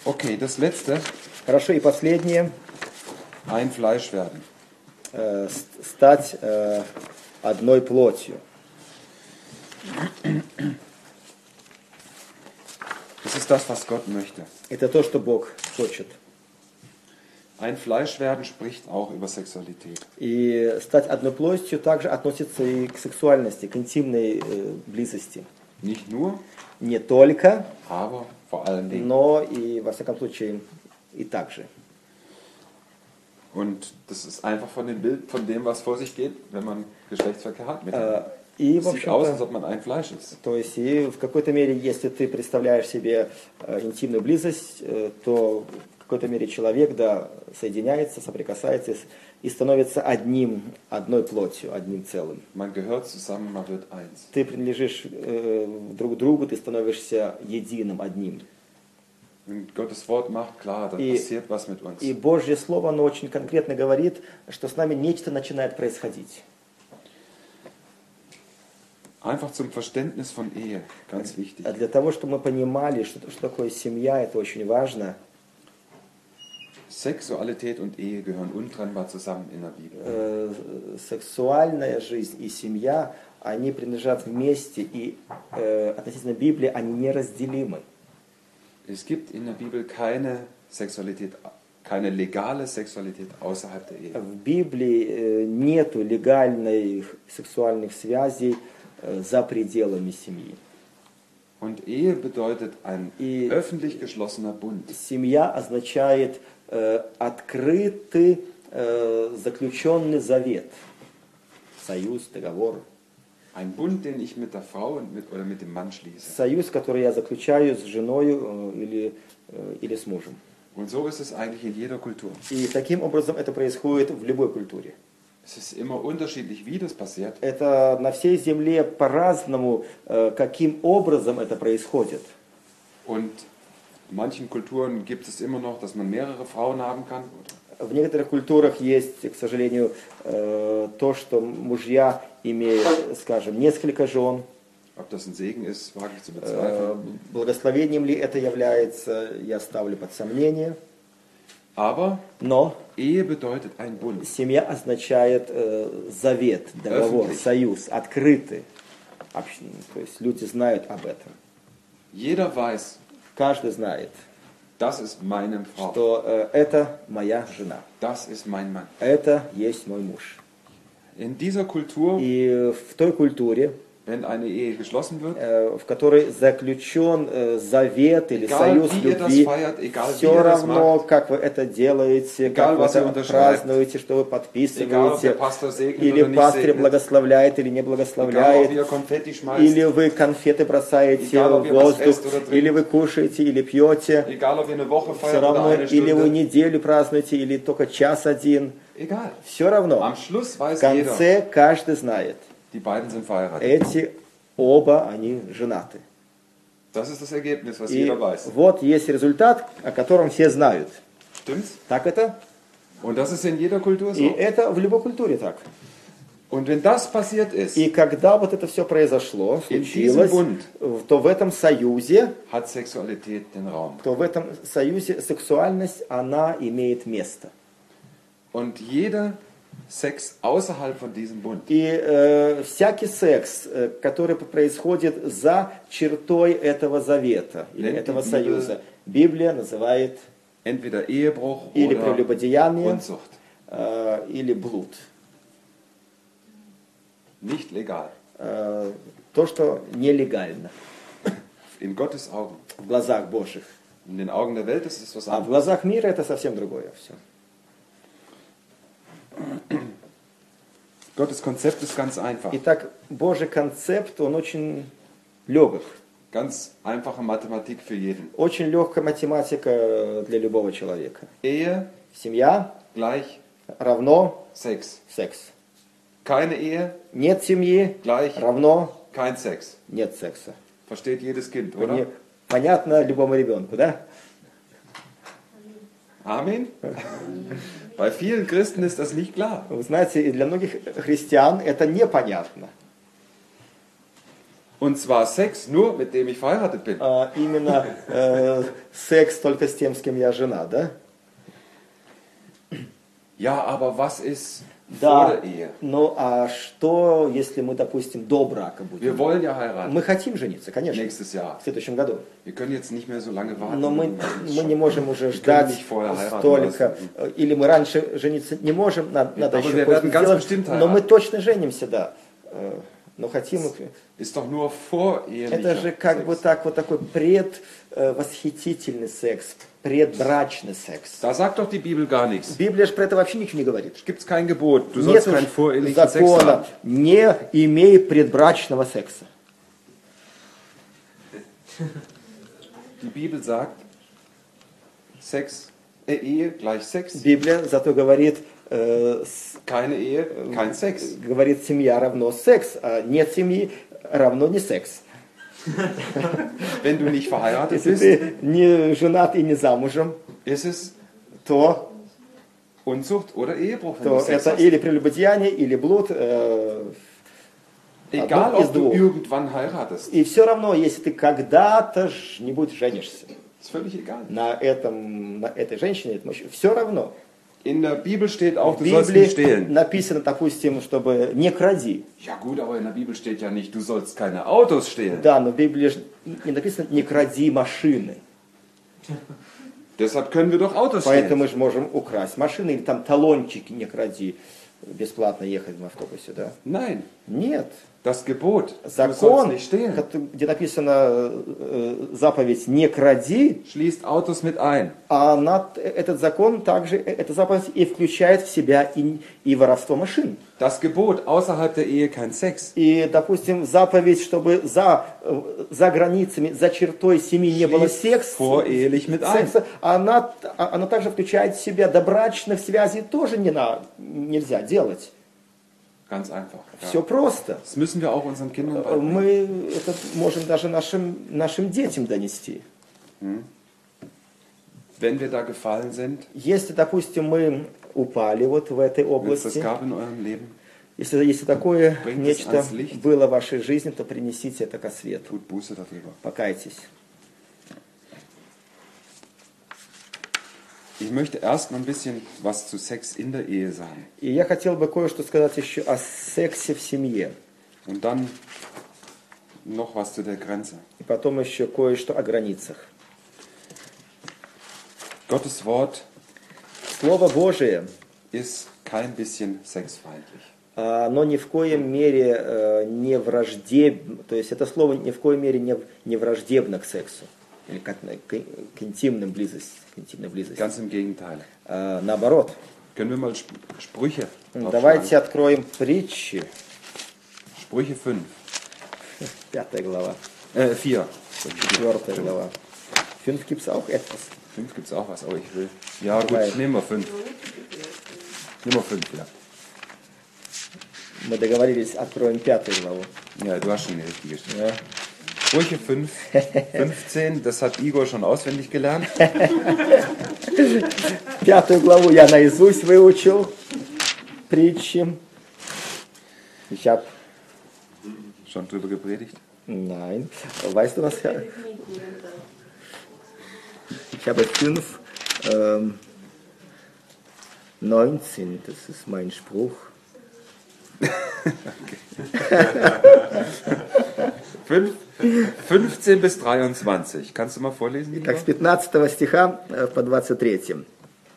Okay, das letzte, Хорошо, и последнее. ein Fleisch werden. Стать одной плотью. Das ist das, was Gott möchte. Это то, что Бог хочет. Ein Fleisch werden spricht auch über Sexualität. И стать одной плотью также относится и к сексуальности, к интимной близости. Nicht nur, Не только, aber vor allen Dingen. но и, во всяком случае, и также. Und das ist einfach von dem Bild, von dem, was vor sich geht, wenn man Geschlechtsverkehr hat miteinander. И, в Sieht aus, als общем-то, ob man ein Fleisch ist. то есть, и в какой-то мере, если ты представляешь себе интимную близость, то в какой-то мере человек, да, соединяется, соприкасается и становится одной плотью, одним целым. Man gehört zusammen, man wird eins. Ты принадлежишь друг другу, ты становишься единым, одним. Und Gottes Wort macht klar, da И- passiert was mit uns. И Божье Слово, оно очень конкретно говорит, что с нами нечто начинает происходить. Einfach zum Verständnis von Ehe, ganz wichtig. Для того, чтобы мы понимали, что такое семья, это очень важно. Sexualität und Ehe gehören untrennbar zusammen in der Bibel. Сексуальная жизнь и семья, они принадлежат вместе, и относительно Библии они неразделимы. Es gibt in der Bibel keine Sexualität, keine legale Sexualität außerhalb der Ehe. В Библии нету легальных сексуальных связей за пределами семьи. Und Ehe bedeutet ein И- öffentlich geschlossener Bund. Семья означает открытый, заключенный завет, союз, договор. Ein Bund, den ich mit der Frau oder mit dem Mann schließe. Союз, который я заключаю с женой или с мужем. Und so ist es eigentlich in jeder Kultur. И таким образом это происходит в любой культуре. Es ist immer unterschiedlich, wie das passiert. Это на всей земле по-разному, каким образом это происходит. Und in manchen Kulturen gibt es immer noch, dass man mehrere Frauen haben kann. Oder В некоторых культурах есть, к сожалению, то, что мужья имеют, скажем, несколько жен. ob das ein Segen ist, wage ich zu bezweifeln. Благословением ли это является, я ставлю под сомнение. Aber Но Ehe bedeutet ein Bund. семья означает завет, договор, Öffentlich. союз, открытый. То есть люди знают об этом. Jeder weiß, Каждый знает, das ist meine Frau, что это моя жена. das ist mein Mann. Это есть мой муж. In dieser Kultur, И в той культуре, wenn eine Ehe geschlossen wird, в которой заключен завет или Egal, союз wie ihr das любви, feiert, egal, wie все ihr das равно, macht, как вы это делаете, egal, как вы was ihr это unterschreibt, празднуете, что вы egal ob der подписываете, Pastor segnet или oder nicht пастырь segnet, благословляет или не egal ob благословляет, ihr Konfetti schmeißt, или вы конфеты бросаете Egal, ob в ihr was воздух, esst oder trinkt. или вы кушаете, или пьете, egal ob ihr eine Woche все feiert oder равно, eine или вы Stunde, неделю празднуете, или только час один, egal. все равно. Am Schluss В weiß jeder, конце каждый знает, die beiden sind verheiratet. эти оба, они женаты. Das ist das Ergebnis, was И jeder weiß. вот есть результат, о котором все знают. Stimmt's? Так это? Und das ist in jeder Kultur И so. это в любой культуре так. Und wenn das passiert ist, И когда вот это все произошло, In случилось, diesem то в этом союзе, hat Sexualität den Raum. сексуальность, она имеет место. Und jeder Sex außerhalb von diesem Bund И всякий секс, который происходит за чертой этого завета или Nennt die этого Bibel- союза, Библия называет entweder Ehebruch или oder прелюбодеяние, Unzucht. или блуд. Nicht legal. То, что нелегально In Gottes Augen. в глазах Божьих. In den Augen der Welt ist es was А в anderes. глазах мира это совсем другое все. Gottes Konzept ist ganz einfach. Итак, Божий концепт, он очень легок. Ganz einfache Mathematik für jeden. Очень легкая математика для любого человека. Ehe Семья gleich равно Sex. секс. Keine Ehe Нет семьи gleich равно kein Sex. нет секса. Versteht jedes Kind, oder? Понятно любому ребенку, да? Amen? Bei vielen Christen ist das nicht klar. Вы знаете, и для многих христиан это непонятно. Und zwar Sex nur, mit dem ich verheiratet bin. Именно секс только с тем, с кем я жена, да? Ja, aber was ist vor Да, der Ehe? ну а что, если мы, допустим, до брака Wir будем? wollen ja heiraten Мы хотим жениться, конечно, nächstes Jahr. в следующем году. Wir können jetzt nicht mehr so lange warten. Но мы не можем уже können ждать nicht vorher heiraten столько. Или мы раньше жениться не можем, надо Aber еще wir кое-что werden ganz сделать. bestimmt Но мы heiraten. точно женимся, да. Но хотим... Ist doch nur vorehelicher Это же как бы Sex. так, вот такой предвосхитительный секс, предбрачный секс. Da sagt doch die Bibel gar nichts. Библия же про это вообще ничего не говорит. Gibt es kein Gebot. Du Нет sollst keinen уж vorehelichen Sex haben. закона, не имей предбрачного секса. Die Bibel sagt, Ehe gleich Sex. Библия зато говорит, Keine Ehe, kein Sex. говорит, семья равно секс, а нет семьи равно не секс. Wenn du nicht verheiratet Если bist, ты не женат и не замужем, ist es то Unzucht oder Ehebruch, wenn du Sex это hast. или прелюбодеяние, или блуд. Egal, одно из ob du двух. irgendwann heiratest. И все равно, если ты когда-то нибудь женишься Ist völlig egal. на этой женщине, все равно. In der Bibel steht auch, В du sollst nicht Библии stehlen. написано, допустим, чтобы не кради. Ja gut, aber in der Bibel steht ja nicht, du sollst keine Autos stehlen. Да, но в Библии не написано не кради машины. Deshalb können wir doch Autos stehlen. Поэтому мы же можем украсть машины или там талончики не кради, бесплатно ехать в автобусе, да? Nein, Нет. das Gebot, du sollst Закон, nicht stehlen, где написано заповедь «не кради», schließt Autos mit ein. а этот закон также, эта заповедь и включает в себя и воровство машин. Das Gebot, außerhalb der Ehe kein Sex, И, допустим, заповедь, чтобы за границами, за чертой семьи не было schließt vorehelich mit ein. секса, она также включает в себя добрачных связей тоже нельзя делать. Ganz einfach. Все просто. Das müssen wir auch unseren Kindern beibringen. Мы это можем даже нашим детям донести. Wenn wir da gefallen sind, Если, допустим, мы упали вот в этой wenn es das области, gab in eurem Leben, если такое Bringt es нечто ans Licht. было в вашей жизни, то принесите это ко свету. tut Buße darüber. Покайтесь. Ich möchte erst noch ein bisschen was zu Sex in der Ehe sagen. И я хотел бы кое-что сказать еще о сексе в семье. Und dann noch was zu der Grenze. И потом еще кое-что о границах. Gottes Wort Слово Божие, ist kein bisschen sexfeindlich. оно ни в коем мере не враждебно, то есть это слово ни в коем мере не враждебно к сексу, или к интимной близости. Ganz im Gegenteil. Наоборот. Können wir mal Sprüche Давайте откроем притчи, Sprüche 5. 5 глава, 4. 4 глава. 5 gibt es auch etwas. 5 gibt es auch was, aber ich will. Ja gut, Nein. nehmen wir 5. Nehmen wir 5, ja. Мы договорились, откроем 5 главу. Ja, du hast schon die richtige Stelle. Да? Sprüche 5, 15, das hat Igor schon auswendig gelernt. 5 главу я наизусть выучил, притчи. Ich habe, Schon drüber gepredigt. nein, weißt du was? Ich habe 5, 19, das ist mein Spruch. 15 bis 23. Kannst du mal vorlesen? Igor? Так, с 15 стиха по 23.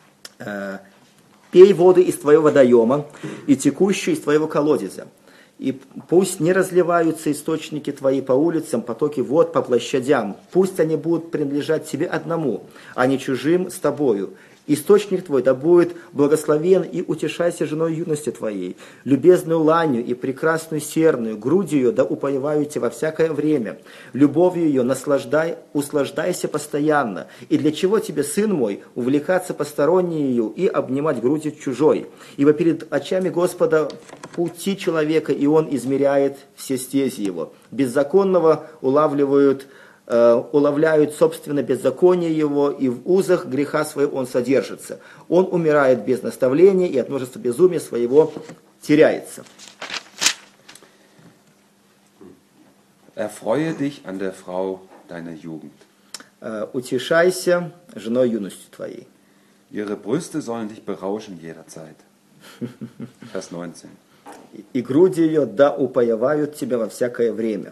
«Пей воды из твоего водоема и текущие из твоего колодезя, и пусть не разливаются источники твои по улицам, потоки вод по площадям, пусть они будут принадлежать тебе одному, а не чужим с тобою. Источник твой да будет благословен, и утешайся женой юности твоей, любезную ланью и прекрасную серную, грудью ее да упоевайте во всякое время, любовью ее услаждайся постоянно. И для чего тебе, сын мой, увлекаться постороннею и обнимать грудью чужой? Ибо перед очами Господа пути человека, и он измеряет все стези его. Беззаконного уловляют собственно беззаконие его, и в узах греха своего он содержится. Он умирает без наставления, и от множества безумия своего теряется». Erfreue dich an der Frau deiner Jugend. Утешайся женой юностью твоей. Ihre Brüste sollen dich berauschen jederzeit. Vers 19. И груди ее да упоевают тебя во всякое время.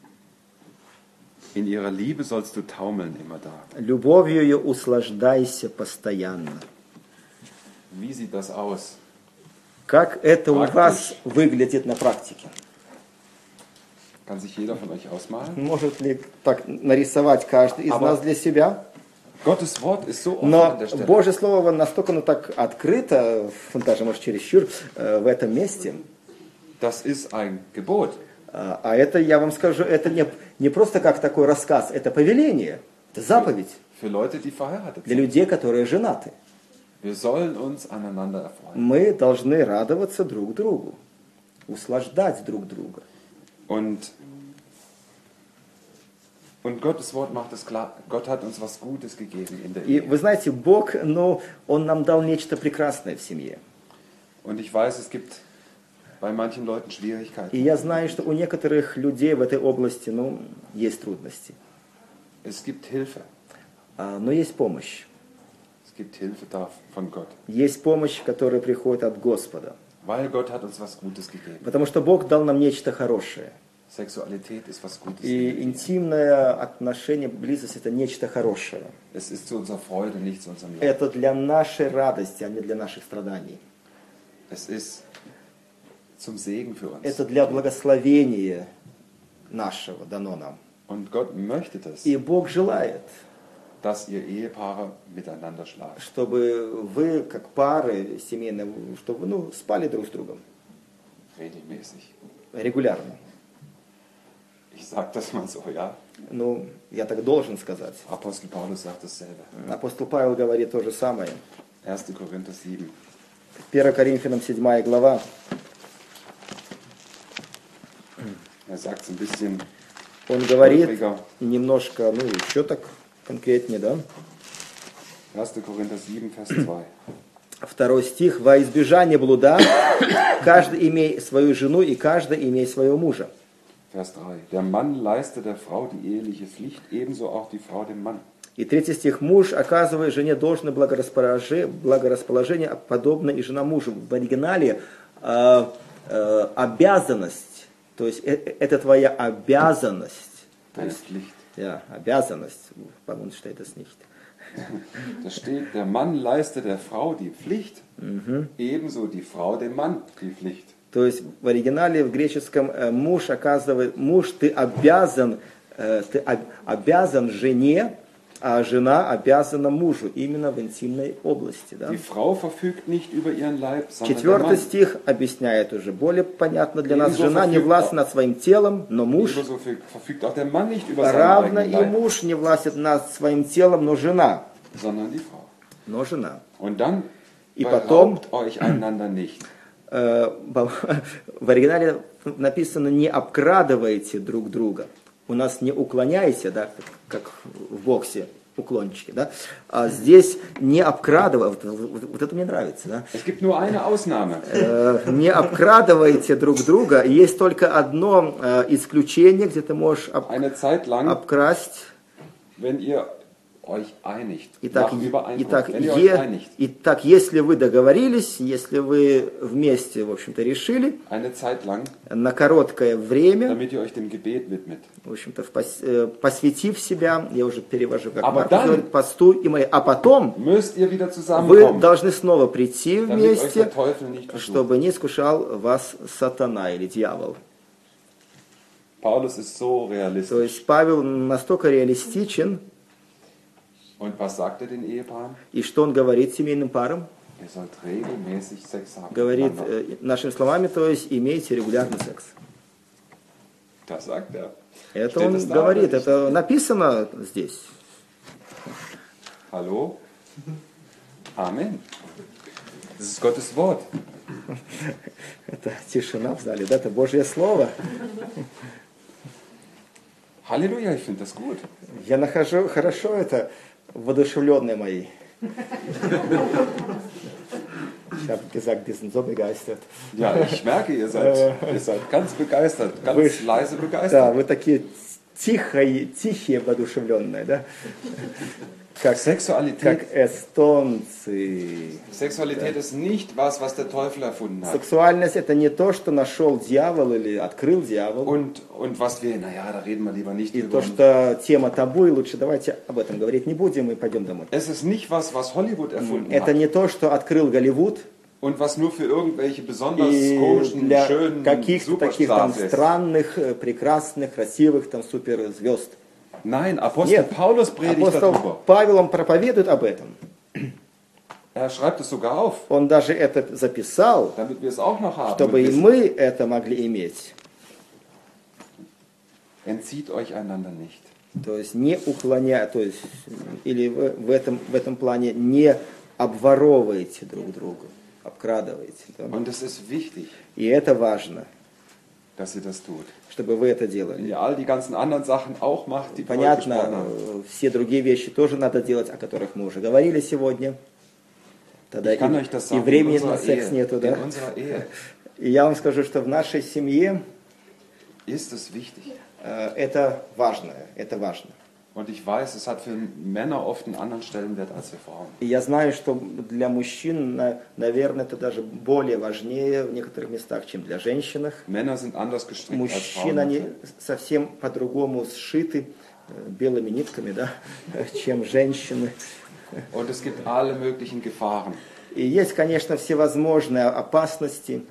In ihrer Liebe sollst du taumeln immer da. Любовью ее услаждайся постоянно. Wie sieht das aus? Как это у вас выглядит на практике? Kann sich jeder von euch ausmalen? Может ли так нарисовать каждый из нас для себя? Gottes Wort ist so offen Но an der Stelle. Божье Слово настолько так открыто, даже может чересчур, в этом месте. Das ist ein Gebot. А это, я вам скажу, это не просто как такой рассказ, это повеление, это заповедь Für Leute, die verheiratet для sind. людей, которые женаты. Wir sollen uns aneinander erfreuen. Мы должны радоваться друг другу, услаждать друг друга. Und Gottes Wort macht es klar, Gott hat uns was Gutes gegeben in der И Ehe. вы знаете, Бог, Он нам дал нечто прекрасное в семье. Und ich weiß, es gibt bei manchen Leuten И Schwierigkeiten. я знаю, что у некоторых людей в этой области, есть трудности. Es gibt Hilfe. Но есть помощь. Es gibt Hilfe da von Gott. Есть помощь, которая приходит от Господа. Weil Gott hat uns was Gutes gegeben. Потому что Бог дал нам нечто хорошее. Sexualität ist was Gutes. И интимное отношение, близость – это нечто хорошее. Es ist zu unserer Freude, nicht zu unserem Leid. Это для нашей радости, а не для наших страданий. Es ist zum Segen für uns. Это для благословения нашего дано нам. Und Gott möchte das, И Бог желает, dass ihr Ehepaare miteinander schlafen. чтобы вы, как пары семейные, чтобы вы спали друг с другом Regelmäßig. регулярно. Ich sage das mal so, ja. Я так должен сказать. Apostel Paulus sagt dasselbe. Апостол Павел говорит то же самое. 1. Korinther 7. 1 Коринфянам 7 глава. Er sagt es ein bisschen Он говорит häufiger. немножко, еще так конкретнее, да? 1. Korinther 7, Vers 2. 2 стих. «Во избежание блуда, каждый имей свою жену, и каждый имей своего мужа». Vers 3. Der Mann leiste der Frau die eheliche Pflicht, ebenso auch die Frau dem Mann. И 3 стих. «Муж, оказывая жене должное благорасположение, подобно и жена мужу». В оригинале обязанность, то есть это твоя обязанность. Eine Pflicht. Ja, обязанность. По-моему, steht das nicht. Da steht, der Mann leiste der Frau die Pflicht, ebenso die Frau dem Mann die Pflicht. То есть в оригинале, в греческом, муж, ты обязан жене, а жена обязана мужу, именно в интимной области. Да? Die Frau verfügt nicht über ihren Leib, sondern der 4 Mann. стих объясняет уже более понятно для нас. Жена не властна над своим телом, но муж. Ebenso verfügt auch der Mann nicht über seinen Равно eigenen и Leib, муж не властен над своим телом, но жена. sondern die Frau. Но жена. Und dann И потом, beraubt euch einander nicht. в оригинале написано «не обкрадывайте друг друга». У нас «не уклоняйся», да, как в боксе, уклончики, да? А здесь «не обкрадывай», вот это мне нравится, да? Es gibt nur eine Ausnahme. Не обкрадывайте друг друга. Есть только одно исключение, где ты можешь Eine Zeit lang, обкрасть. wenn ihr euch einigt, Итак, nach Übereinkunft, wenn ihr euch einigt, если вы договорились, если вы вместе, в общем-то, решили, eine Zeit lang, на короткое время, damit ihr euch dem Gebet widmet. в общем-то, посвятив себя, я уже перевожу, как Aber Марк dann говорит, посту и молитве, а потом Müsst ihr wieder вы zusammenkommen, должны снова прийти damit euch вместе, der Teufel nicht versucht. чтобы не искушал вас сатана или дьявол. Paulus ist so То realistisch. есть Павел настолько реалистичен, Und was sagt er den Ehepaaren? и что он говорит семейным парам? Ihr sollt regelmäßig Sex haben. Говорит miteinander. нашими словами, то есть имейте регулярный секс. Das sagt er. Это Steht он das da, говорит, oder nicht? это написано здесь. Hallo? Amen. Das ist Gottes Wort. Это тишина в зале, да, это Божье Слово. Halleluja, ich finde das gut. Я нахожу хорошо это воодушевленные мои. Ich habe gesagt, die sind so begeistert. Ja, ich merke, ihr seid ganz begeistert, ganz leise Да, begeistert. вы такие тихие, воодушевленные, да? Как Sexualität эстонцы. Sexualität ist nicht was der Teufel erfunden hat. Сексуальность это не то, что нашел дьявол или открыл дьявол. Und was wir, da reden wir lieber nicht И drüber. то, что тема табу, и лучше давайте об этом говорить не будем и пойдем домой. Es ist nicht was Hollywood erfunden Это hat. не то, что открыл Голливуд. Und was nur für irgendwelche besonders И komischen, для schönen каких-то таких там Superstars ist. странных, прекрасных, красивых там суперзвезд. Nein, Apostel Нет, Paulus predigt апостол darüber. Павел, он проповедует об этом. Er schreibt es sogar auf, Он даже это записал, damit wir es auch noch haben. чтобы Und и wissen. мы это могли иметь. Entzieht euch einander nicht. То есть не уклоняя, то есть или в этом плане не обворовывайте друг друга, обкрадываете. Да? Und es ist wichtig, И это важно, dass ihr das tut. чтобы вы это Wenn делали. ihr all die ganzen anderen Sachen auch macht, die wir heute Понятно, gesprochen haben. все другие вещи тоже надо делать, о которых мы уже говорили сегодня. Тогда Ich kann euch das и sagen, in времени на unserer секс Ehe, нету, in да? unserer Ehe И я вам скажу, что в нашей семье ist es wichtig. это важно, это важно. Und ich weiß, es hat für Männer oft einen anderen Stellenwert als für Frauen. И я знаю, что для мужчин, наверное, это даже более важнее в некоторых местах, чем для женщин. Männer sind anders gestrickt als Мужчин, Frauen. они совсем по-другому сшиты белыми нитками, да, чем женщины. Und es gibt alle möglichen Gefahren, И есть, конечно, всевозможные опасности,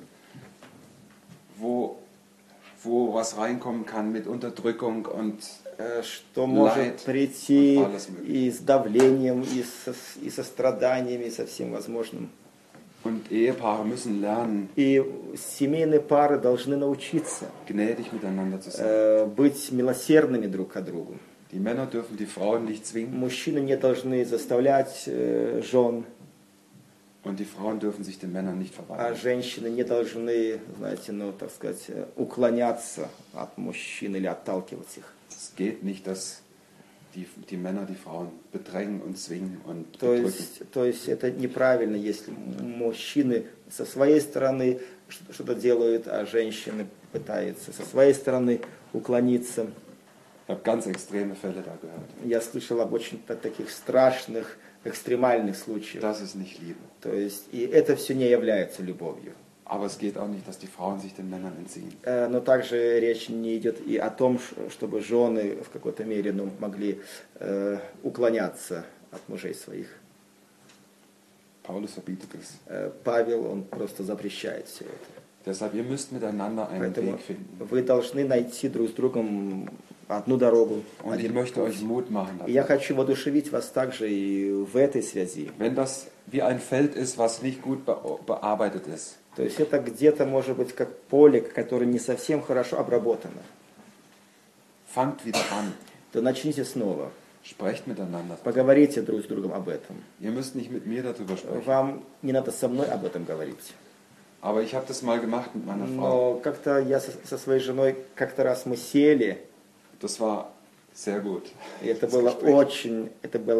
wo was reinkommen kann mit Unterdrückung und что может Leid прийти und alles mögliche. и с давлением, и со страданиями, и со всем возможным. Und Ehepaare müssen lernen, И семейные пары должны научиться gnädig miteinander zu sein. быть милосердными друг к другу. Die Männer dürfen die Frauen nicht zwingen Мужчины не должны заставлять жен, und die Frauen dürfen sich den Männern nicht а verweigern. женщины не должны, знаете, ну, так сказать, уклоняться от мужчин или отталкивать их. Es geht nicht, dass die Männer die Frauen bedrängen und zwingen und То bedrücken. есть это неправильно, если мужчины со своей стороны что-то делают, а женщины пытаются со своей стороны уклониться. Ich habe ganz extreme Fälle da gehört. Я слышал об очень таких страшных, экстремальных случаях. Das ist nicht Liebe. То есть и это все не является любовью. Aber es geht auch nicht, dass die Frauen sich den Männern entziehen. Но также речь не идет и о том, чтобы жены в какой-то мере могли уклоняться от мужей своих. Paulus verbietet es. Павел, он просто запрещает все это. Deshalb, ihr müsst miteinander einen Поэтому Weg finden. вы должны найти друг с другом одну дорогу. Und ich möchte euch Mut machen. И я Dafür. хочу воодушевить вас также и в этой связи. Wenn das wie ein Feld ist, was nicht gut bearbeitet ist, То есть это где-то может быть как поле, которое не совсем хорошо обработано. fangt wieder an. То начните снова. Sprecht miteinander. Поговорите друг с другом об этом. Ihr müsst nicht mit mir darüber sprechen. Вам не надо со мной об этом говорить. Aber ich habe das mal gemacht mit meiner Frau. Но как-то я со своей женой, как-то раз мы сели, Das war sehr gut. и это Das был Gespräch.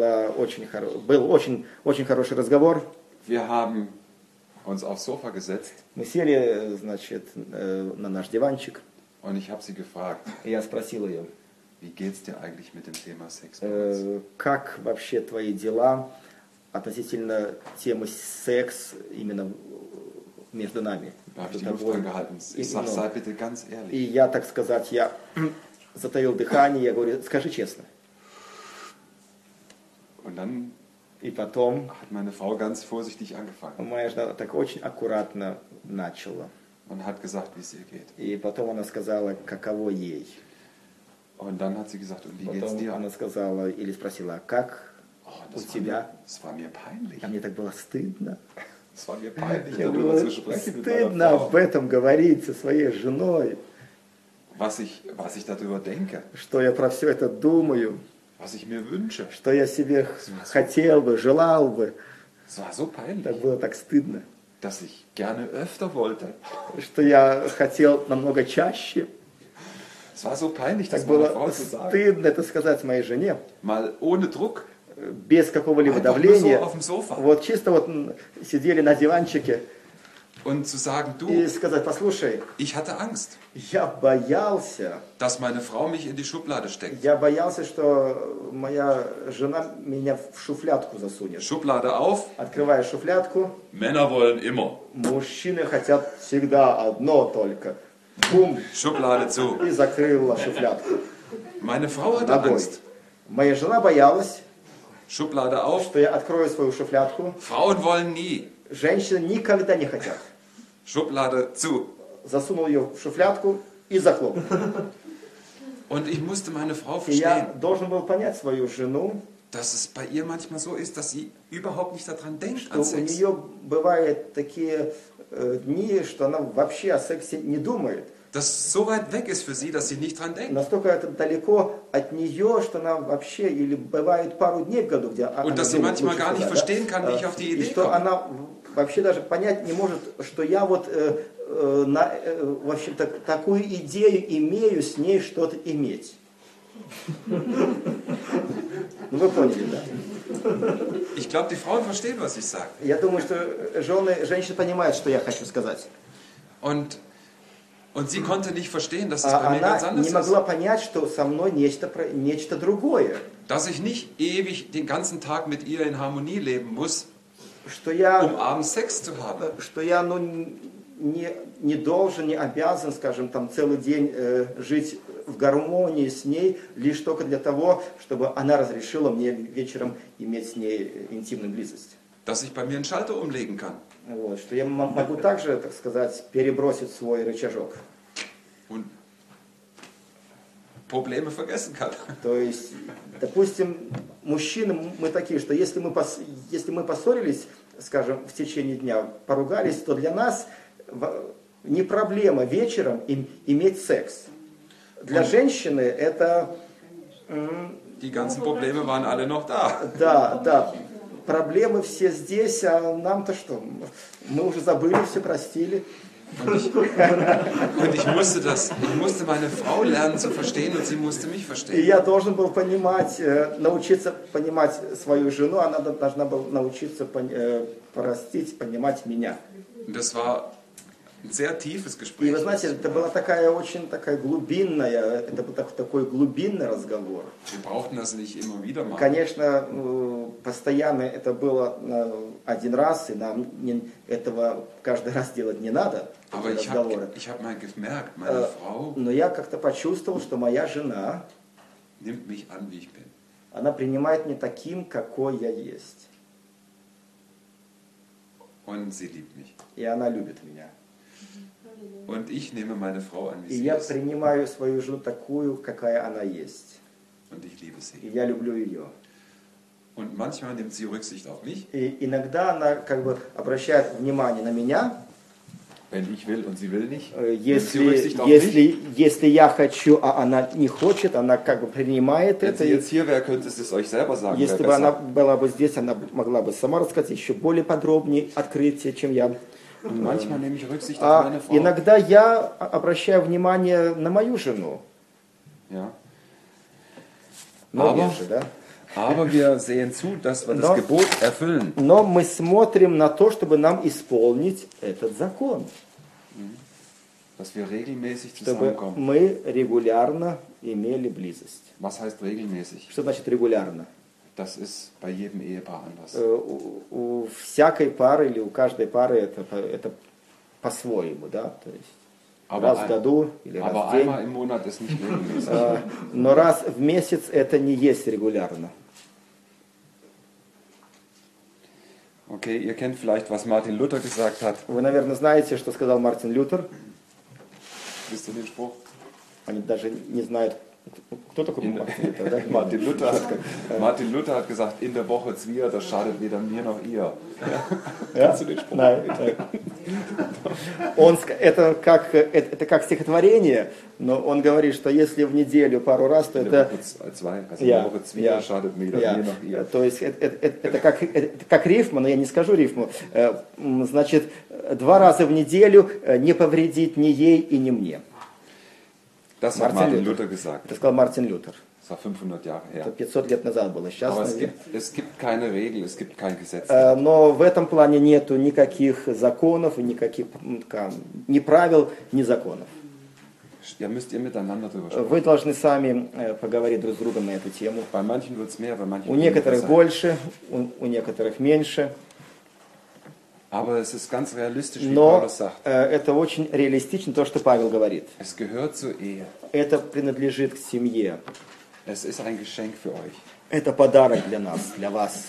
очень хороший разговор. Wir haben uns aufs Sofa gesetzt Мы сели, значит, на наш диванчик, und ich habe sie gefragt, и я спросил ее, wie geht's dir eigentlich mit dem Thema Sex bei uns? как вообще твои дела относительно темы секс именно между нами? Da habe ich die между Luft тобой angehalten. и Ich sage, мной. sei bitte ganz И ehrlich. я, так сказать, я затаил дыхание, я говорю, скажи честно. Und dann И потом hat meine Frau ganz vorsichtig angefangen моя жена так очень аккуратно начала. und hat gesagt, wie es ihr geht. И потом она сказала, каково ей. Und dann hat sie gesagt, und wie geht's Потом dir? она сказала или спросила, а как Oh, у тебя? das war mir peinlich. А мне так было стыдно. Es war mir peinlich, Мне darüber было zu sprechen mit meiner стыдно Frau. об этом говорить со своей женой, Was ich darüber denke, что я про все это думаю, was ich mir wünsche. что я себе хотел бы, желал бы. Es war so peinlich, Так было так стыдно, dass ich gerne öfter wollte. что я хотел намного чаще. Es war so peinlich, das Так meiner было Frau zu sagen. стыдно это сказать моей жене. Mal ohne Druck, без какого-либо Einfach nur давления, so auf dem Sofa. вот чисто вот сидели на диванчике Und zu sagen, и du, сказать, послушай, ich hatte Angst, я боялся, dass meine Frau mich in die Schublade steckt. я боялся, что моя жена меня в шуфлядку засунет. Schublade auf, Открываешь шуфлядку, Männer wollen immer. мужчины хотят всегда одно только. Бум, Schublade zu. и закрыла шуфлядку Meine Frau hatte ногой. Angst. Моя жена боялась, Schublade auf, что я открою свою шуфлядку. Frauen wollen nie. Женщины никогда не хотят. Schublade zu. Засунул ее в шуфлядку и захлопнул. Und ich musste meine Frau И я verstehen, должен был понять свою жену, dass es bei ihr manchmal so ist, dass sie überhaupt nicht daran denkt, что an у Sex. нее бывают такие дни, что она вообще о сексе не думает. Dass es so weit weg ist für sie, dass sie nicht dran denkt. Настолько это далеко от нее, что она вообще, или бывает пару дней в году, где она Und dass sie думает, manchmal лучше gar nicht сказать, verstehen kann, wie ich auf die и Idee что komme. она вообще даже понять не может, что я вот в общем-то такую идею имею с ней что-то иметь. Ну вы поняли, да? Ich glaube, die Frauen verstehen, was ich sage. Я думаю, что женщины понимают, что я хочу сказать. Und sie konnte nicht verstehen, dass es bei mir Она ganz anders не ist. могла понять, что со мной нечто другое. Dass ich nicht ewig den ganzen Tag mit ihr in Harmonie leben muss, Что я, abends Sex zu haben. что я не должен, не обязан, скажем, там целый день жить в гармонии с ней, лишь только для того, чтобы она разрешила мне вечером иметь с ней интимную близость. Dass ich bei mir einen Schalter umlegen kann. Вот, что я могу также, так сказать, перебросить свой рычажок. Und Probleme vergessen kann. То есть, допустим, мужчины мы такие, что если мы поссорились, скажем, в течение дня, поругались, то для нас не проблема вечером иметь секс. Для женщины это... Die ganzen Probleme waren alle noch da. Да, проблемы все здесь, а нам-то что? Мы уже забыли, все простили. Und ich musste meine Frau lernen zu verstehen und sie musste mich И verstehen. я должен был научиться понимать свою жену, она должна была научиться простить, понимать меня. Und das war ein sehr tiefes И Gespräch. вы знаете, это была очень такая глубинная, это был такой глубинный разговор. Wir brauchten das nicht immer wieder mal. Конечно, постоянно это было один раз, и нам этого каждый раз делать не надо, Aber эти разговоры. ich hab mal gemerkt, meine Frau Но я как-то почувствовал, что моя жена, nimmt mich an, wie ich bin. она принимает меня таким, какой я есть. Und sie liebt mich. И она любит меня. Und ich nehme meine Frau an, wie И sie я ist. принимаю свою жену такую, какая она есть. Und ich liebe sie. И я люблю ее. Und manchmal nimmt sie Rücksicht auf mich. И иногда она как бы обращает внимание на меня. Wenn ich will und sie will nicht. Nimmt sie Rücksicht auf mich. Если я хочу, а она не хочет, она как бы принимает Wenn это. sie jetzt hier wäre, könnte sie es euch selber sagen. Если wäre бы она besser. была бы здесь, она могла бы сама рассказать еще более подробнее, открытие, чем я. Und manchmal nehme ich Rücksicht auf meine Frau. Иногда я обращаю внимание на мою жену. Ja. Но Aber- реже, да? Aber wir sehen zu, dass wir das Gebot erfüllen. Но мы смотрим на то, чтобы нам исполнить этот закон. Dass wir regelmäßig Чтобы zusammenkommen. мы регулярно имели близость. Was heißt regelmäßig? Что значит регулярно? Das ist bei jedem Ehepaar anders. У всякой пары или у каждой пары это по-своему, да? То есть раз в году или раз aber в день. einmal im Monat ist nicht regelmäßig. Но раз в месяц это не есть регулярно. Okay, ihr kennt vielleicht, was Martin Luther gesagt hat. Вы, наверное, знаете, что сказал Мартин Лютер. Wisst ihr den Spruch? Они даже не знают, кто такой Мартин Лютер. Да? Martin Luther hat gesagt, in der Woche Zwier, das schadet weder mir noch ihr. Kannst du den Spruch? Это как стихотворение, но он говорит, что если в неделю пару раз, то In der это... Woche zwei, also in der Woche Zwier, schadet weder mir noch ihr. То есть это как рифма, но я не скажу рифму. Значит, 2 раза в неделю не повредит ни ей и ни мне. Das hat Martin Luther gesagt. Это сказал Мартин Лютер. Das war 500 Jahre her. Это 500 лет назад было. Сейчас, Aber es gibt keine Regel, es gibt kein Gesetz. но в этом плане нету никаких законов, никаких ни правил, ни законов. Ja, müsst ihr miteinander drüber sprechen. Вы должны сами поговорить друг с другом на эту тему. Bei manchen wird es mehr, bei manchen У weniger некоторых sein. больше, у некоторых меньше. Aber es ist ganz realistisch, wie Но Paulus sagt. это очень реалистично, то, что Павел говорит. Es gehört zur Ehe. Это принадлежит к семье. Es ist ein Geschenk für euch. Это подарок для нас, для вас.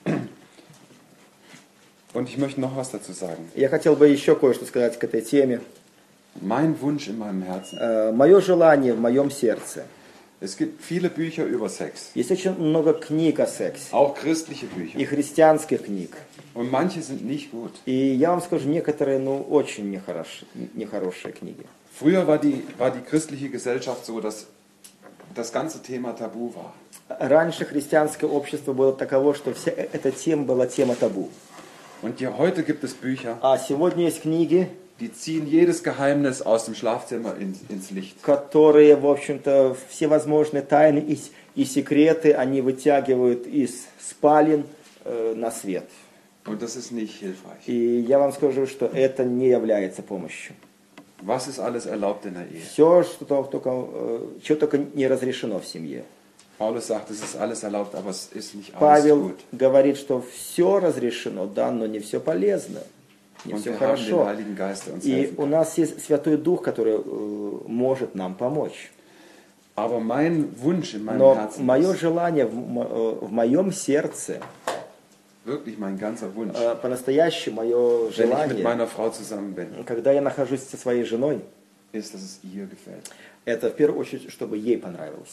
Und ich möchte noch was dazu sagen. Я хотел бы еще кое-что сказать к этой теме. Mein Wunsch in meinem Herzen. Мое желание в моем сердце. Es gibt viele Bücher über Sex. Есть очень много книг о сексе. Auch christliche Bücher. И христианских книг. Und manche sind nicht gut. И я вам скажу, некоторые, очень нехорошие книги. Früher war die christliche Gesellschaft so, dass das ganze Thema tabu war. Раньше христианское общество было таково, что вся эта тема была тема табу. Und heute gibt es Bücher, А сегодня есть книги, die ziehen jedes Geheimnis aus dem Schlafzimmer ins Licht. которые, в общем-то, всевозможные тайны и секреты они вытягивают из спален на свет. Und das ist nicht hilfreich. И я вам скажу, что это не является помощью. Was ist alles erlaubt in der Ehe? Все, что только не разрешено в семье. Paulus sagt, es ist alles erlaubt, aber es ist nicht alles Павел gut. говорит, что все разрешено, да, но не все полезно, не Und все wir haben den хорошо. Heiligen Geist, der uns И helfen у kann. нас есть Святой Дух, который может нам помочь. Aber mein Wunsch in meinem Но Herzen мое ist, желание в моем сердце, wirklich mein ganzer Wunsch, по-настоящему мое wenn ich mit желание, meiner Frau zusammen bin, когда я нахожусь со своей женой, ist, dass es ihr gefällt. это в первую очередь, чтобы ей понравилось.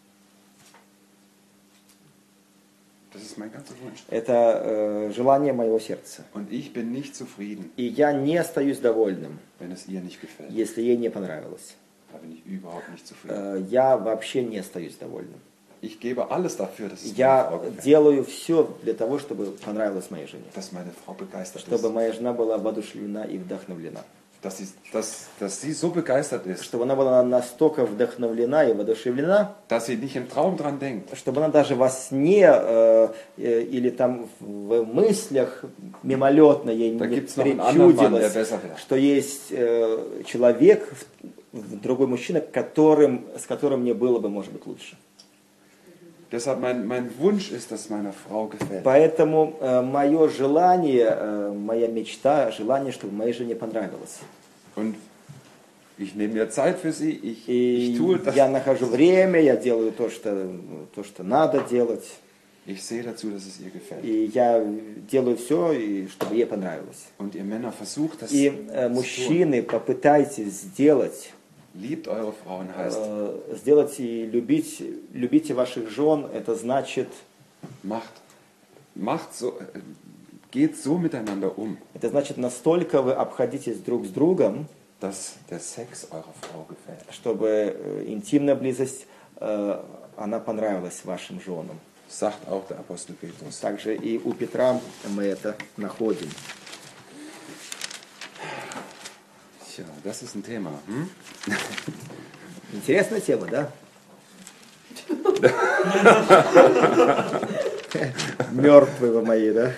Das ist mein ganzer Wunsch. Это желание моего сердца. Und ich bin nicht zufrieden, И я не остаюсь довольным, wenn es ihr nicht gefällt. если ей не понравилось. Da bin ich überhaupt nicht zufrieden. Я вообще не остаюсь довольным. Ich gebe alles dafür, dass es meiner Я Frau gefällt. делаю все для того, чтобы понравилось моей жене. Dass meine Frau begeistert Чтобы ist. моя жена была воодушевлена и вдохновлена. Dass sie so begeistert ist, Чтобы она была настолько вдохновлена и воодушевлена, dass sie nicht im Traum dran denkt, чтобы она даже во сне или там в мыслях мимолетно ей da не gibt es noch einen anderen Mann, der причудилось, besser wäre. что есть человек, другой мужчина, с которым мне было бы, может быть, лучше. Deshalb mein Wunsch ist, dass meiner Frau gefällt. Поэтому мое желание, моя мечта, желание, чтобы моей жене понравилось. Und ich nehme mir Zeit für sie, ich И tue das. я нахожу время, я делаю то, что надо делать. Ich sehe dazu, dass es ihr gefällt. И я делаю все, чтобы ей понравилось. Und ihr Männer versucht das И zu tun. мужчины, попытайтесь сделать, Liebt eure Frauen heißt, сделать и любите ваших жен, это значит, geht so miteinander um, это значит, настолько вы обходитесь друг с другом, dass der Sex eurer Frau gefällt. чтобы интимная близость, она понравилась вашим женам. Sagt auch der Apostel Petrus. Также и у Петра мы это находим. Tja, das ist ein Thema. Hm? Интересная тема, да? Мертвые вы мои, да?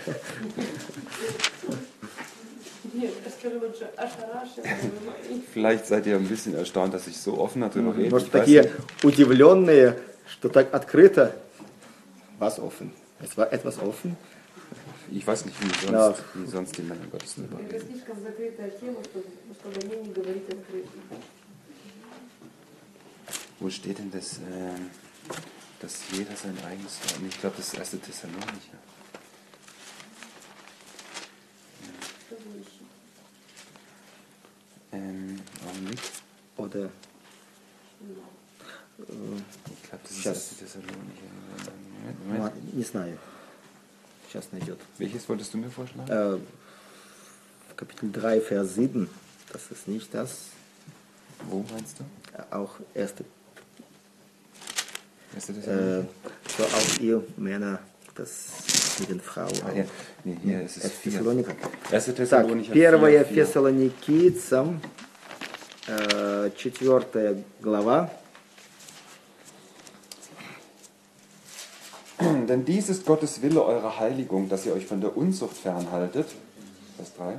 Vielleicht seid ihr ein bisschen erstaunt, dass ich so offen darüber rede. Может, Ich weiß такие nicht. удивленные, что так открыто. Was offen? Etwas offen? Ich weiß nicht, Ja. wie sonst die Männer Gottes darüber Это reden. слишком закрытая тема, чтобы о ней не говорить открыто. Wo steht denn das, dass jeder sein eigenes Leben? Ich glaube, das ist 1. Thessalonicher. Что вы ищете? Augenblick. Oder Ich glaube, das ist Сейчас. 1. Thessalonicher. Moment. не знаю. Сейчас найдет. Welches wolltest du mir vorschlagen? В Kapitel 3, Vers 7, das ist nicht das, Wo meinst du? auch 1. 1. Thessalonicher? So auch ihr Männer, das mit den Frauen. Ah, ja. Nee, hier ist es 4. Фессалоника. 1. Так, Thessalonicher 1 4. Фессалоникийцам, 4 глава, Denn dies ist Gottes Wille eurer Heiligung, dass ihr euch von der Unzucht fernhaltet. Vers 3.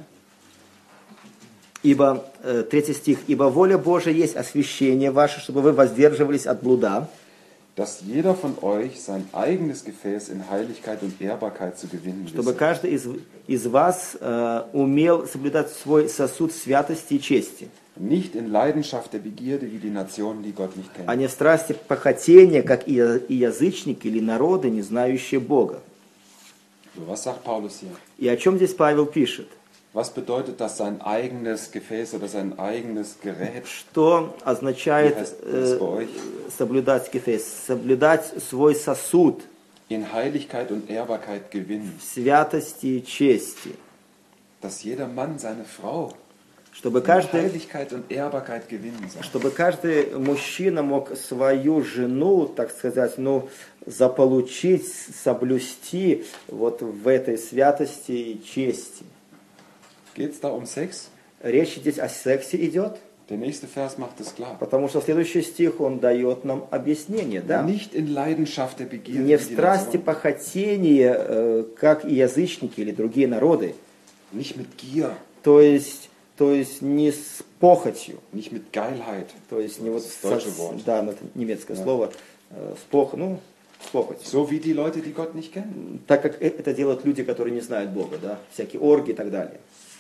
Ибо, 3 стих, «Ибо воля Божия есть освящение ваше, чтобы вы воздерживались от блуда, Dass jeder von euch sein eigenes Gefäß in Heiligkeit und Ehrbarkeit zu gewinnen чтобы wisse. каждый из вас умел соблюдать свой сосуд святости и чести, Nicht in Leidenschaft der Begierde wie die Nationen, die Gott nicht а kennen. не в страсти похотения, как и язычники или народы, не знающие Бога». So, was sagt Paulus hier? И о чем здесь Павел пишет? Was bedeutet das, sein eigenes Gefäß oder sein eigenes Gerät? Что означает Wie heißt das bei euch? соблюдать кефес? Соблюдать свой сосуд In Heiligkeit und Ehrbarkeit gewinnen. в святости и чести. Dass jeder Mann seine Frau Чтобы in каждый, Heiligkeit und Ehrbarkeit gewinnen soll. чтобы каждый мужчина мог свою жену, так сказать, заполучить, соблюсти вот в этой святости и чести. Geht es da um Sex? Речь здесь о сексе идет, Der nächste Vers macht es klar. потому что следующий стих, он дает нам объяснение. Да? Nicht in Leidenschaft der Begierde Не в wie die страсти Nationen. похотения, как и язычники или другие народы, Nicht mit Gier, то есть не с похотью, nicht mit Geilheit. то есть не вот Das deutsche Wort. да, это немецкое слово, с похотью. So wie die Leute, die Gott nicht kennen. Так как это делают люди, которые не знают Бога, да, всякие орги и так далее.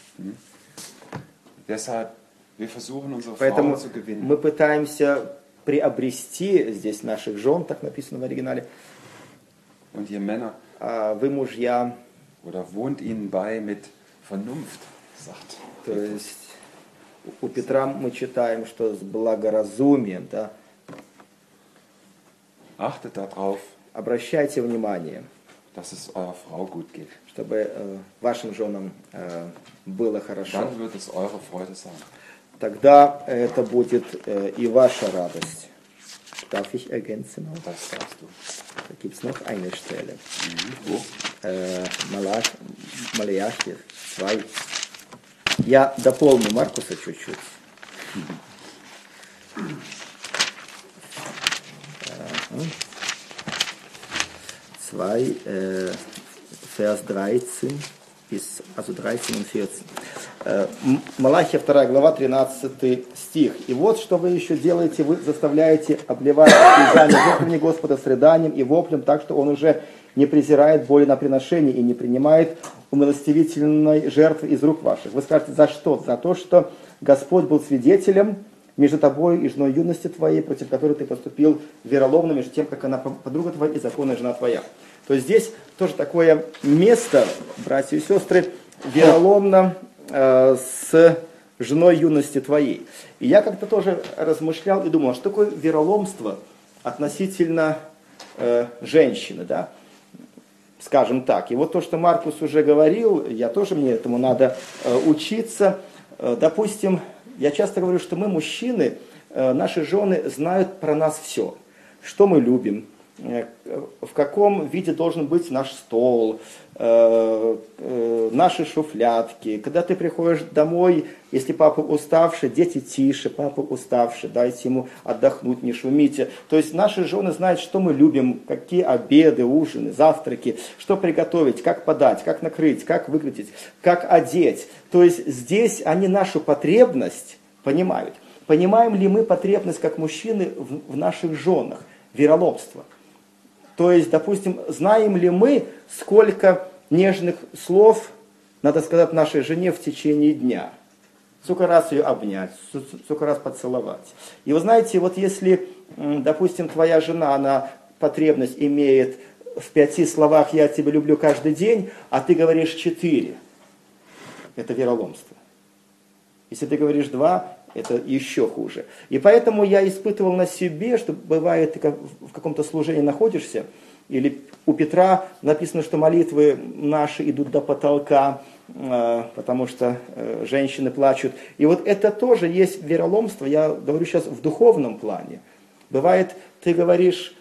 Deshalb, wir versuchen unsere Поэтому Frauen zu gewinnen. мы пытаемся приобрести здесь наших жен, так написано в оригинале, Und ihr Männer, а вы мужья, oder wohnt ihnen bei mit Vernunft, sagt. то есть у Петра мы читаем, что с благоразумием, да, Achtet darauf, обращайте внимание, dass es eurer Frau gut geht. чтобы вашим женам было хорошо. Dann wird es eure Freude sein. Тогда это будет и ваша радость. Darf ich ergänzen? Das sagst du. Da gibt es noch eine Stelle. Wo? Малахия 2. Я дополню Маркуса чуть-чуть. 2, Vers 13 bis, also 13 und 14. Малахия 2 глава, 13 стих. «И вот что вы еще делаете, вы заставляете обливать слезами жертвенник Господа с рыданием и воплем, так что он уже не презирает боли на приношение и не принимает умилостивительной жертвы из рук ваших». Вы скажете, за что? За то, что Господь был свидетелем между тобой и женой юности твоей, против которой ты поступил вероломно, между тем, как она подруга твоя и законная жена твоя. То есть здесь тоже такое место, братья и сестры, вероломно с женой юности твоей. И я как-то тоже размышлял и думал, что такое вероломство относительно женщины, да? Скажем так. И вот то, что Маркус уже говорил, мне этому надо учиться. Допустим, я часто говорю, что мы, мужчины, наши жены знают про нас все. Что мы любим, в каком виде должен быть наш стол, наши шуфлядки. Когда ты приходишь домой, если папа уставший, дети тише, папа уставший, дайте ему отдохнуть, не шумите. То есть наши жены знают, что мы любим, какие обеды, ужины, завтраки, что приготовить, как подать, как накрыть, как выкрутить, как одеть. То есть здесь они нашу потребность понимают. Понимаем ли мы потребность как мужчины в наших женах, вероломство? То есть, допустим, знаем ли мы, сколько нежных слов надо сказать нашей жене в течение дня? Сколько раз ее обнять, сколько раз поцеловать. И вы знаете, вот если, допустим, твоя жена, она потребность имеет в 5 словах «я тебя люблю каждый день», а ты говоришь 4, это вероломство. Если ты говоришь 2, это еще хуже. И поэтому я испытывал на себе, что бывает, ты в каком-то служении находишься, или у Петра написано, что молитвы наши идут до потолка, потому что женщины плачут. И вот это тоже есть вероломство, я говорю сейчас в духовном плане. Бывает, ты говоришь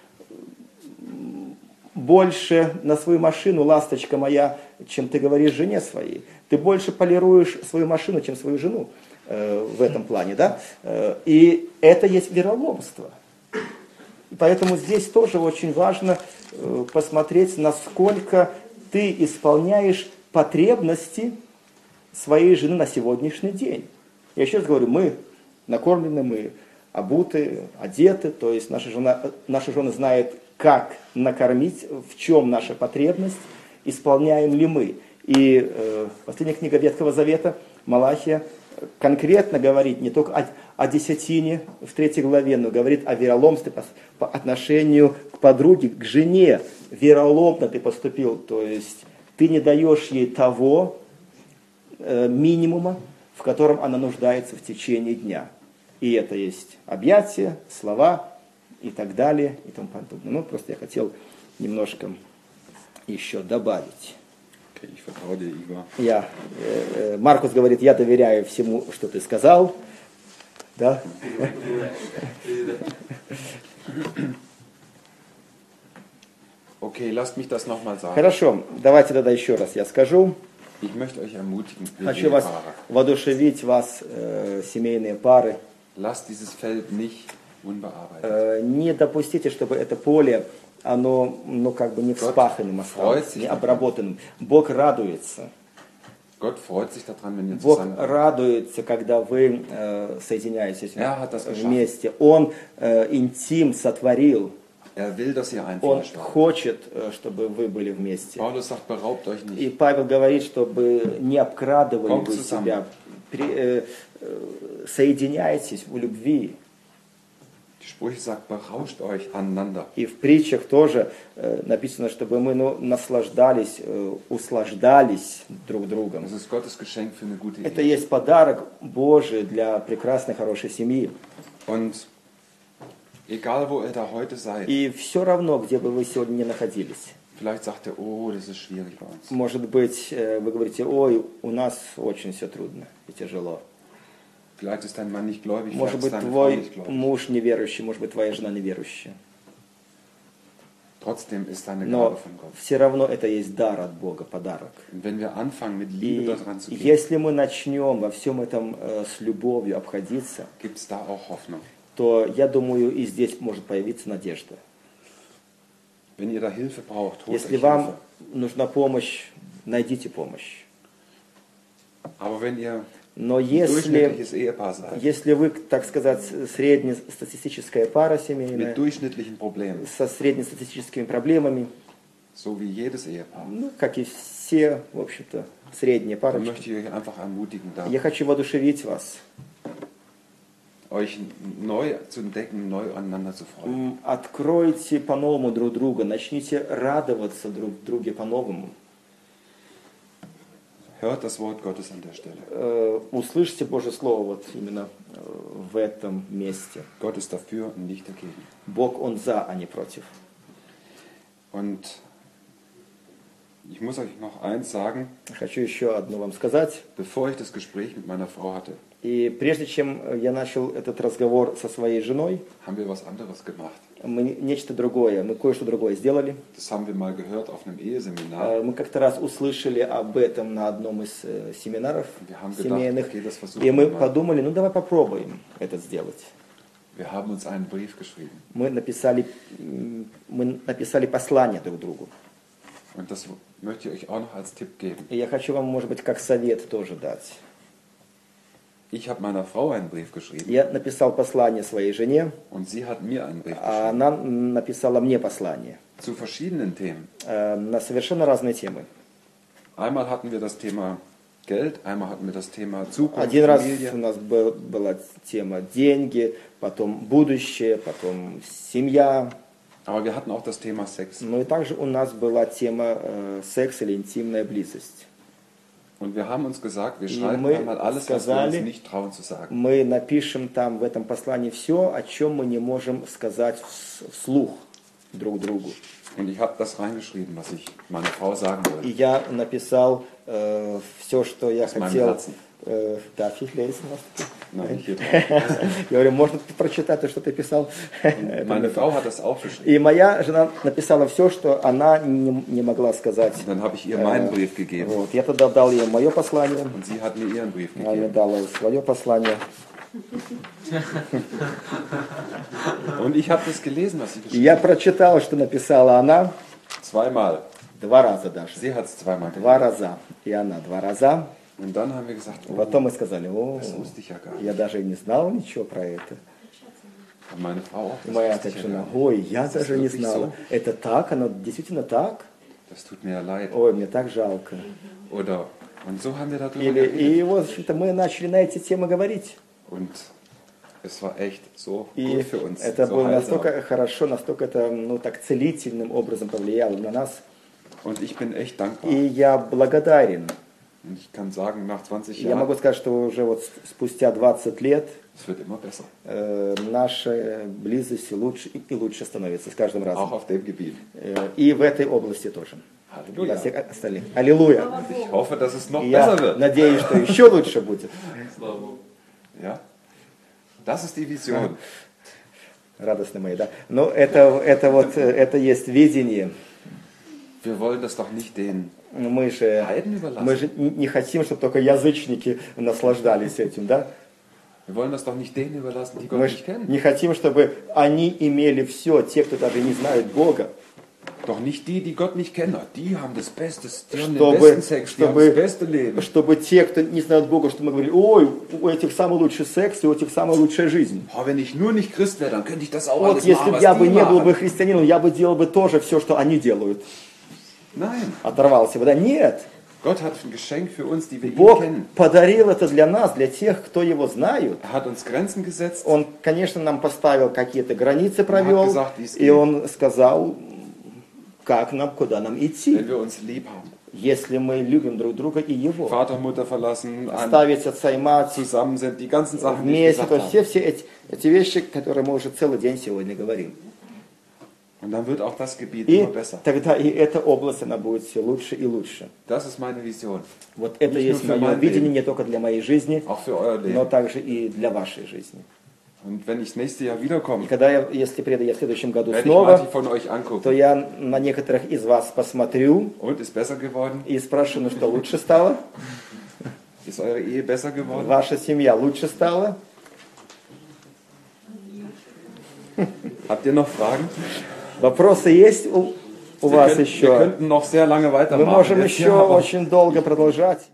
больше на свою машину, ласточка моя, чем ты говоришь жене своей. Ты больше полируешь свою машину, чем свою жену. В этом плане, да? И это есть вероломство. И поэтому здесь тоже очень важно посмотреть, насколько ты исполняешь потребности своей жены на сегодняшний день. Я еще раз говорю, мы накормлены, мы обуты, одеты, то есть наша жена знает, как накормить, в чем наша потребность, исполняем ли мы. И последняя книга Ветхого Завета, Малахия, конкретно говорит не только о десятине в 3 главе, но говорит о вероломстве по отношению к подруге, к жене. Вероломно ты поступил, то есть ты не даешь ей того минимума, в котором она нуждается в течение дня. И это есть объятия, слова и так далее, и тому подобное. Ну, просто я хотел немножко еще добавить. Okay, ich vertraue dir, Igor. Маркус говорит, я доверяю всему, что ты сказал. Да? Okay, lasst mich das nochmal sagen. Хорошо, давайте тогда еще раз я скажу. Ich möchte euch ermutigen, ihr Хочу вас Ehepaare, воодушевить, вас, семейные пары. lasst dieses Feld nicht unbearbeitet. Не допустите, чтобы это поле, оно как бы не вспаханным осталось, не обработанным. Бог радуется. Gott freut sich daran, wenn ihr Бог zusammen радуется, когда вы соединяетесь hat das geschaffen. вместе. Он интим сотворил. will, dass ihr Он einfleischt werdet. хочет, чтобы вы были вместе. Paulus sagt, beraubt euch И nicht. Павел говорит, чтобы не обкрадывали Kommt вы zusammen. себя. Соединяйтесь в любви. Die Sprüche sagt, berauscht euch aneinander. И в притчах тоже написано, чтобы мы наслаждались, услаждались друг другом. Das ist Gottes Geschenk für eine gute Это Ehe. есть подарок Божий для прекрасной, хорошей семьи. Und egal, wo ihr da heute seid, И все равно, где бы вы сегодня ни находились. vielleicht sagt ihr, oh, das ist schwierig bei uns. Может быть, вы говорите, ой, у нас очень все трудно и тяжело. Vielleicht ist dein Mann nicht gläubig, Может vielleicht быть, ist deine Frau твой nicht gläubig. муж неверующий, может быть, твоя жена неверующая. Trotzdem ist da eine Gabe Но von Gott. все равно это есть дар от Бога, подарок. Und wenn wir anfangen, mit Liebe И daran zu gehen, если мы начнем во всем этом с любовью обходиться, gibt es da auch Hoffnung. то, я думаю, и здесь может появиться надежда. Wenn ihr da Hilfe braucht, holt Если euch вам Hilfe. нужна помощь, найдите помощь. Aber wenn ihr Но ein если durchschnittliches Ehepaar seid, вы, так сказать, среднестатистическая пара mit семейная, durchschnittlichen Problemen, со среднестатистическими проблемами, so wie jedes Ehepaar, как и все, в общем-то, средние dann парочки, möchte ich euch einfach ermutigen, da я хочу воодушевить вас. euch neu zu entdecken, neu aneinander zu freuen. Откройте по-новому друг друга, начните радоваться друг друге по-новому. Hört das Wort Gottes an der Stelle. Услышьте Божье Слово вот именно в этом месте. Gott ist dafür und nicht dagegen. Бог, Он за, а не против. Und ich muss euch noch eins sagen, Хочу еще одно вам сказать. bevor ich das Gespräch mit meiner Frau hatte, И прежде чем я начал этот разговор со своей женой, haben wir was anderes gemacht. мы нечто другое, мы кое-что другое сделали. Das haben wir mal gehört auf einem Eheseminar. Мы как-то раз услышали об этом на одном из семинаров Wir haben семейных. gedacht, okay, das versuchen И мы wir mal. подумали, ну давай попробуем это сделать. Wir haben uns einen Brief geschrieben. Мы написали послание друг другу. Und das möchte ich euch auch noch als Tipp geben. И я хочу вам, может быть, как совет тоже дать. Ich habe meiner Frau einen Brief geschrieben Я написал послание своей жене, und sie hat mir einen Brief а geschrieben. она написала мне послание Zu verschiedenen Themen. на совершенно разные темы. Einmal hatten wir das Thema Geld, einmal hatten wir das Thema Zukunft, Один раз у Familie. нас была тема деньги, потом будущее, потом семья. Aber wir hatten auch das Thema Sex. Ну и также у нас была тема секс или интимная близость. Und wir haben uns gesagt, wir И schreiben мы da mal alles, was wir сказали, uns nicht trauen zu sagen. Мы напишем там в этом послании все, о чем мы не можем сказать вслух друг другу. Und ich habe das reingeschrieben, was ich meiner Frau sagen И wollte. я написал все, что я Aus meinem хотел. Herzen. Да, фиглейс, может быть. Nein, hier drauf. Я говорю, можно прочитать то, что ты писал? Meine Frau hat das auch geschrieben. И моя жена написала все, что она не могла сказать. Dann habe ich ihr meinen Brief gegeben Вот. Я тогда дал ей мое послание, und sie hat mir ihren Brief она мне gegeben. дала свое послание. Und ich habe das gelesen, was sie И geschrieben я hat. прочитал, что написала она Zweimal. 2 раза даже. Sie hat es zweimal 2 gelesen. раза. И она 2 раза. Und dann haben wir gesagt, oh, Потом мы сказали, о, das wusste ich ja gar nicht. я даже и не знал ничего про это. Und meine Frau auch, И das моя wusste так ich ja жена, gar nicht. ой, я Das ist даже не wirklich знала. so. Это так, оно действительно так? Das tut mir ja leid. Ой, мне так жалко. Oder, und so haben wir darüber И geredet. вот что-то мы начали на эти темы говорить. Und es war echt so И gut für uns. это So было heilsam. настолько хорошо, настолько это так целительным образом повлияло на нас. Und ich bin echt dankbar. И я благодарен. Und ich kann sagen, nach 20 Я могу Jahren, сказать, что уже вот спустя 20 лет es wird immer besser. наша близость лучше и лучше становится с каждым Auch разом. auf dem Gebiet. И в этой области тоже. На Halleluja. всех остальных. Аллилуйя. Ich hoffe, dass es noch И besser я wird. надеюсь, что еще лучше будет. Ja? Das ist die Vision. Радостные мои, да? Но это есть видение. Wir wollen das doch nicht den Мы Heiden überlassen. же не хотим, чтобы только язычники наслаждались этим, да? Wir wollen das doch nicht denen überlassen, die Gott Мы nicht же kennen. не хотим, чтобы они имели все, те, кто даже не знают Бога. Doch nicht die, die Gott nicht kennen. Die haben das Beste, die haben den besten Sex, die haben das beste Leben. Чтобы те, кто не знают Бога, чтобы мы говорили, ой, у этих самый лучший секс, и у этих самая лучшая жизнь. Oh, wenn ich nur nicht Christ wäre, dann könnte ich das auch Вот alles если machen, бы was я бы die не был бы machen. христианином, я бы делал бы тоже все, что они делают. Nein, Оторвался бы, да? Нет. Gott hat ein Geschenk für uns, die wir ihn Бог kennen. подарил это для нас, для тех, кто его знают. Er hat uns Grenzen gesetzt. Он, конечно, нам поставил какие-то границы, провел, gesagt, wie es и geht. он сказал, как нам, куда нам Wenn идти, wir uns lieb haben. если мы любим друг друга и его. Vater, Mutter verlassen, Оставить отца и мать, zusammen sind, die ganzen Sachen, die ich вместе, gesagt то есть habe. все эти вещи, которые мы уже целый день сегодня говорим. Und dann wird auch das Gebiet И immer besser. тогда и эта область, она будет все лучше и лучше. Das ist meine Vision. Вот это Nicht есть nur für мое mein видение Leben. не только для моей жизни, Auch für euer но Leben. также и для вашей жизни. Und wenn ich das nächste Jahr И wiederkomme, когда если приеду я в следующем году werde ich manche снова, von euch то angucken. я на некоторых из вас посмотрю Und, ist besser geworden? и спрошу, ну что лучше стало? Ist eure Ehe besser geworden? Ваша семья лучше стала? Habt ihr noch Fragen? Вопросы есть у вас Wir еще? könnten noch sehr lange Мы weitermachen. можем jetzt еще hier, aber очень долго продолжать.